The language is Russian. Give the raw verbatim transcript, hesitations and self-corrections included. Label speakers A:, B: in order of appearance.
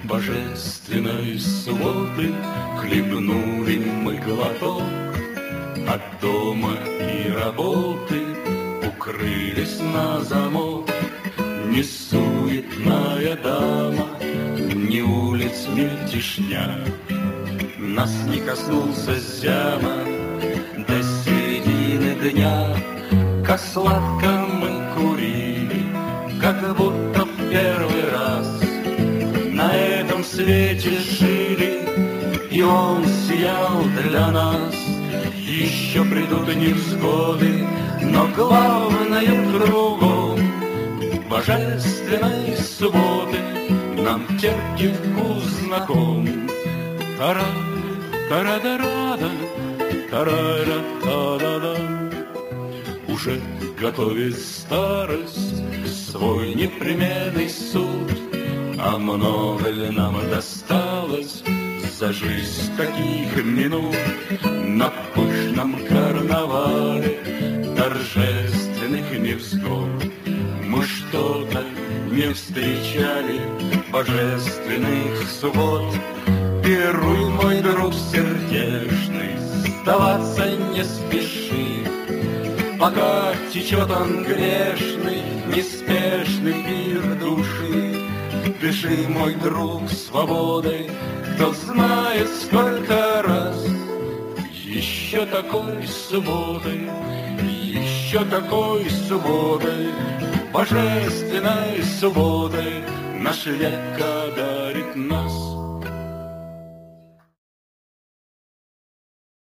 A: Божественной субботы хлебнули мы глоток, от дома и работы укрылись на замок. Не суетная дама, ни улиц мельтешня, нас не коснулся зяма до середины дня. Как сладко мы курили, как будто в первый раз на этом свете жили, и он сиял для нас. Еще придут невзгоды, но главное кругом божественной субботы нам терпкий вкус знаком. Тара, тара-да-рада, тара-ра-та-да-да. Уже готовит старость свой непременный суд, а много ли нам досталось за жизнь таких минут? На пышном карнавале торжественных невзгод мы что-то не встречали божественных суббот. Пируй, мой друг сердечный, сдаваться не спеши, пока течет он грешный, неспешный пир души. Дыши, мой друг, свободой, кто знает сколько раз. Еще такой субботой, еще такой субботой, божественной субботой наш век одарит нас.